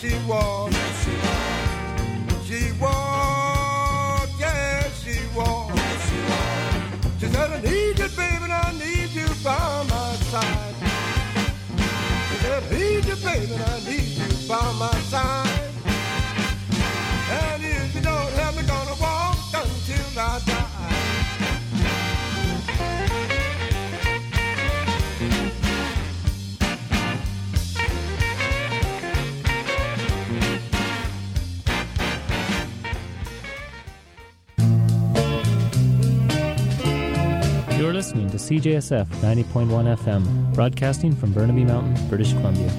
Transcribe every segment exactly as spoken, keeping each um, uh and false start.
she was. She was, yes, she was. She said, I need you, baby, and I need you by my side. She said, I need you, baby, and I need you by my side. And if you don't have me, gonna walk until I die. You're listening to C J S F ninety point one F M, broadcasting from Burnaby Mountain, British Columbia.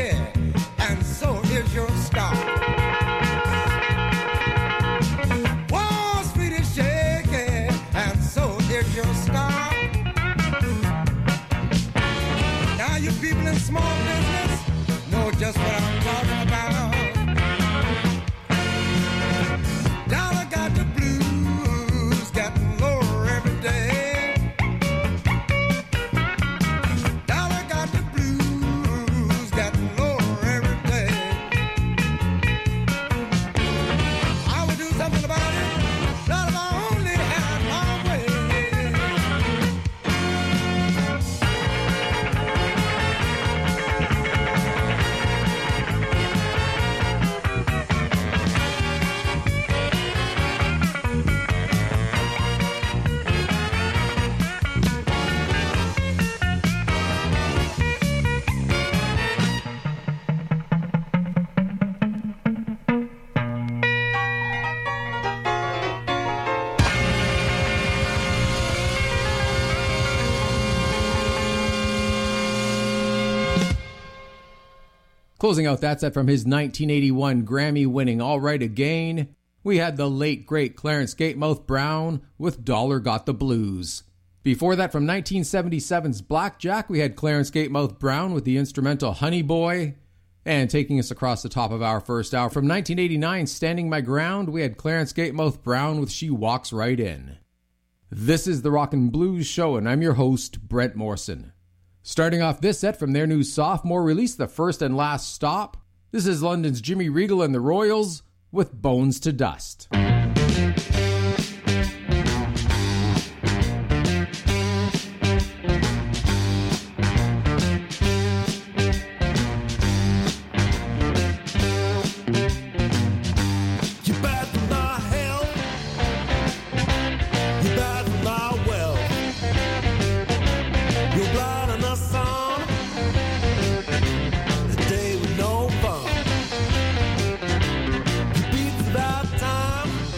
and so is your stock. Wall Street is shaky, and so is your stock. Now you people in small business know just what I'm talking about. Dollar got the blues, getting lower every day. Dollar got the blues, getting lower every day. I would do something about it, not if I only had my way. Closing out that set from his nineteen eighty-one Grammy-winning All Right Again, we had the late, great Clarence Gatemouth Brown with Dollar Got the Blues. Before that, from nineteen seventy-seven's Blackjack, we had Clarence Gatemouth Brown with the instrumental Honey Boy. And taking us across the top of our first hour, from nineteen eighty-nine's Standing My Ground, we had Clarence Gatemouth Brown with She Walks Right In. This is the Rockin' Blues Show, and I'm your host, Brent Morrison. Starting off this set from their new sophomore release, The First and Last Stop, this is London's Jimmy Regal and the Royals with Bones to Dust. Time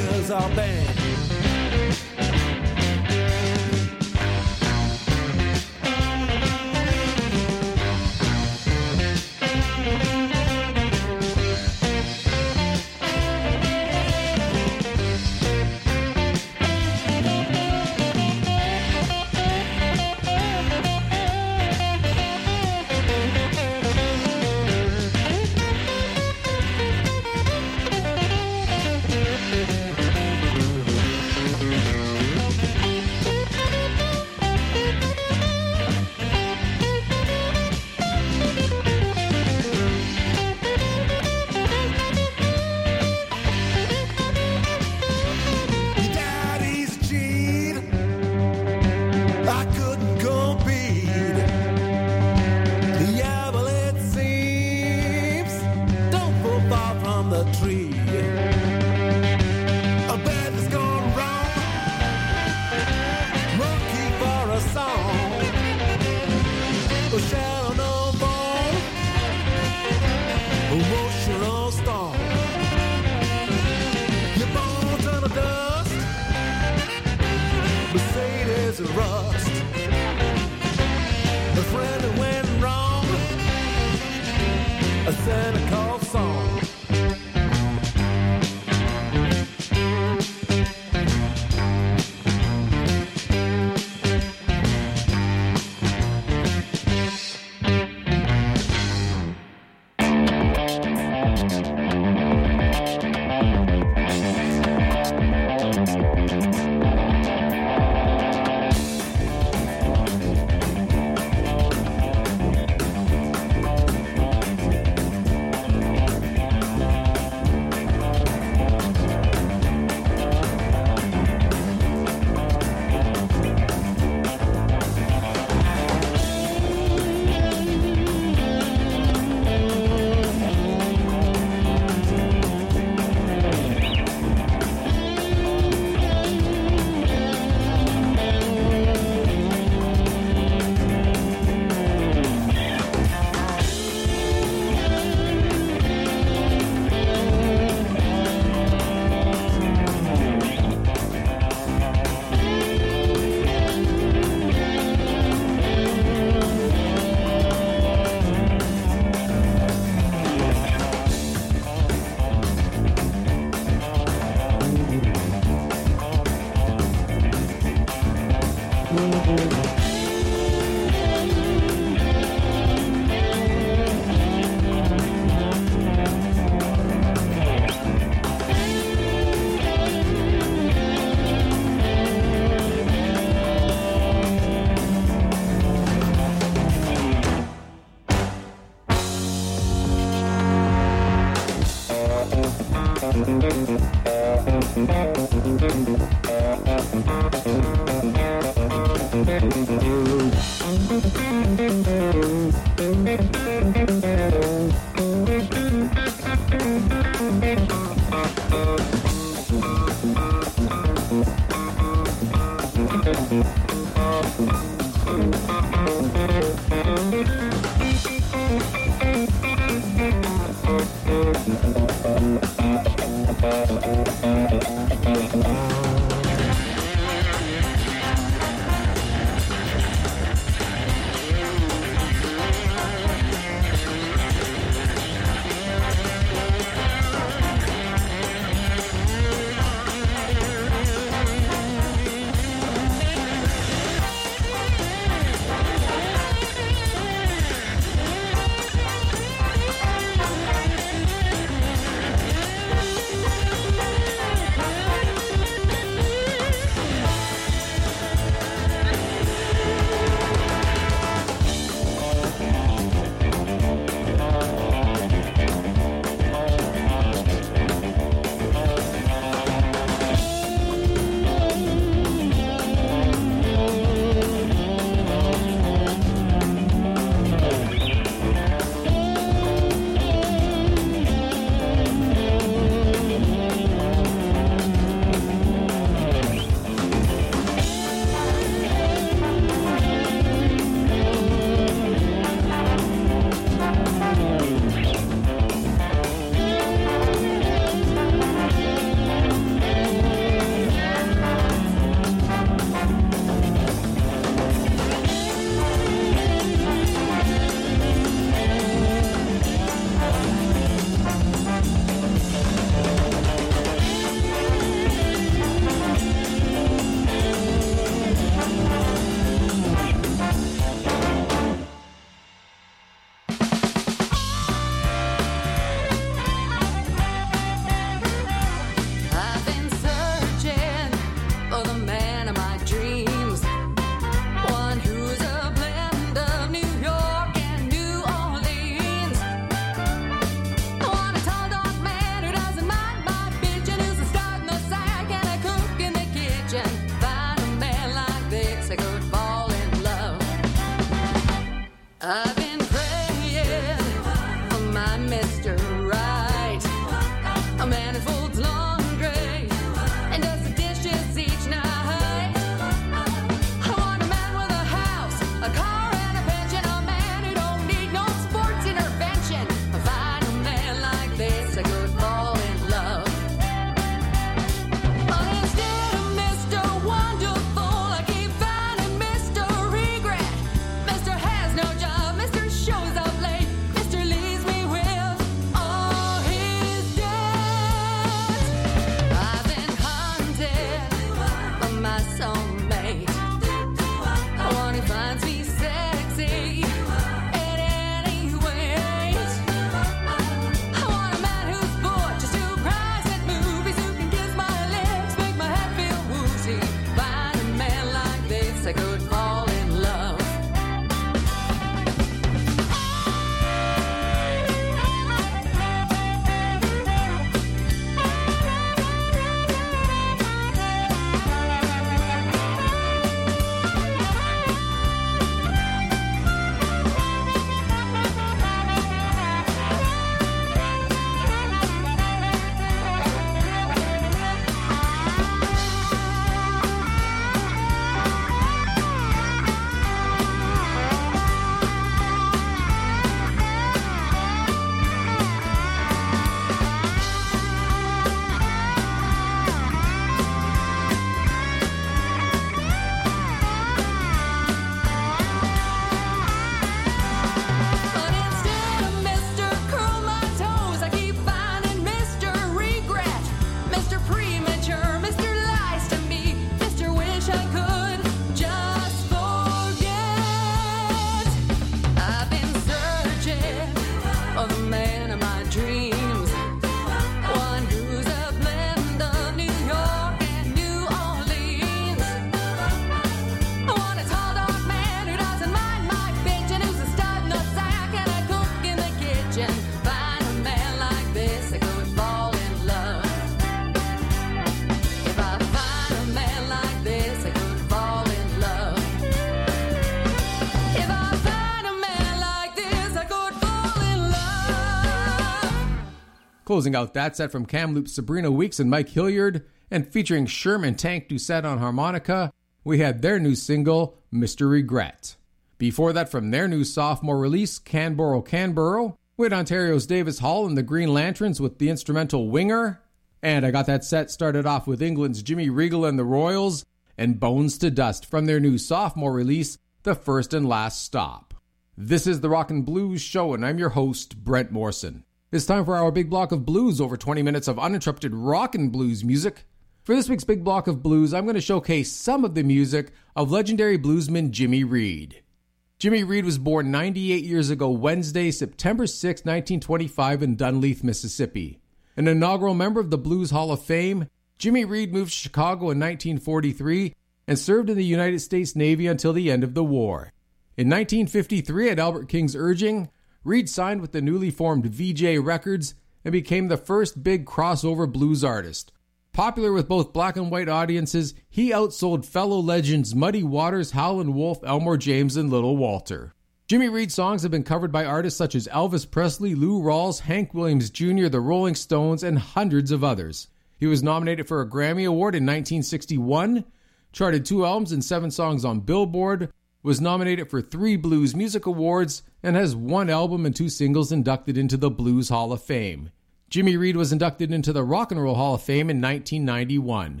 Closing out that set from Kamloops, Sabrina Weeks and Mike Hilliard, and featuring Sherman Tank Doucette on harmonica, we had their new single, Mister Regret. Before that, from their new sophomore release, Canboro Canboro, we had Ontario's Davis Hall and the Green Lanterns with the instrumental Winger. And I got that set started off with England's Jimmy Regal and the Royals, and Bones to Dust from their new sophomore release, The First and Last Stop. This is the Rock and Blues Show, and I'm your host, Brent Morrison. It's time for our big block of blues, over twenty minutes of uninterrupted rock and blues music. For this week's big block of blues, I'm going to showcase some of the music of legendary bluesman Jimmy Reed. Jimmy Reed was born ninety-eight years ago Wednesday, September sixth, nineteen twenty-five in Dunleith, Mississippi. An inaugural member of the Blues Hall of Fame, Jimmy Reed moved to Chicago in nineteen forty-three and served in the United States Navy until the end of the war. In nineteen fifty-three, at Albert King's urging, Reed signed with the newly formed V J Records and became the first big crossover blues artist. Popular with both black and white audiences, he outsold fellow legends Muddy Waters, Howlin' Wolf, Elmore James, and Little Walter. Jimmy Reed's songs have been covered by artists such as Elvis Presley, Lou Rawls, Hank Williams Junior, the Rolling Stones, and hundreds of others. He was nominated for a Grammy Award in nineteen sixty-one, charted two albums and seven songs on Billboard, was nominated for three Blues Music Awards, and has one album and two singles inducted into the Blues Hall of Fame. Jimmy Reed was inducted into the Rock and Roll Hall of Fame in nineteen ninety-one.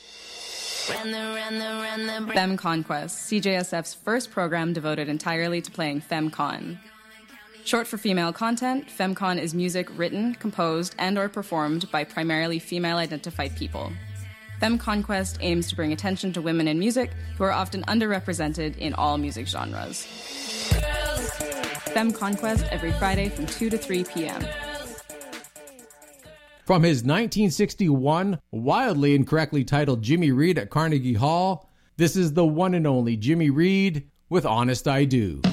Femme Conquest, C J S F's first program devoted entirely to playing FemCon. Short for female content, FemCon is music written, composed, and or performed by primarily female-identified people. Femme Conquest aims to bring attention to women in music who are often underrepresented in all music genres. Femme Conquest every Friday from two to three p.m. From his nineteen sixty-one, wildly incorrectly titled Jimmy Reed at Carnegie Hall, this is the one and only Jimmy Reed with Honest I Do.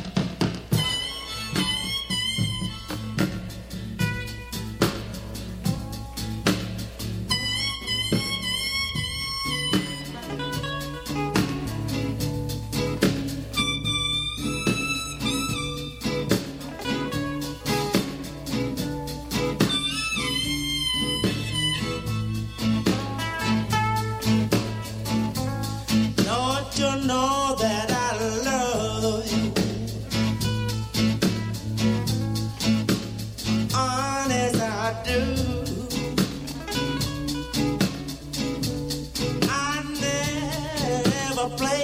Know that I love you. Honest I do. I never play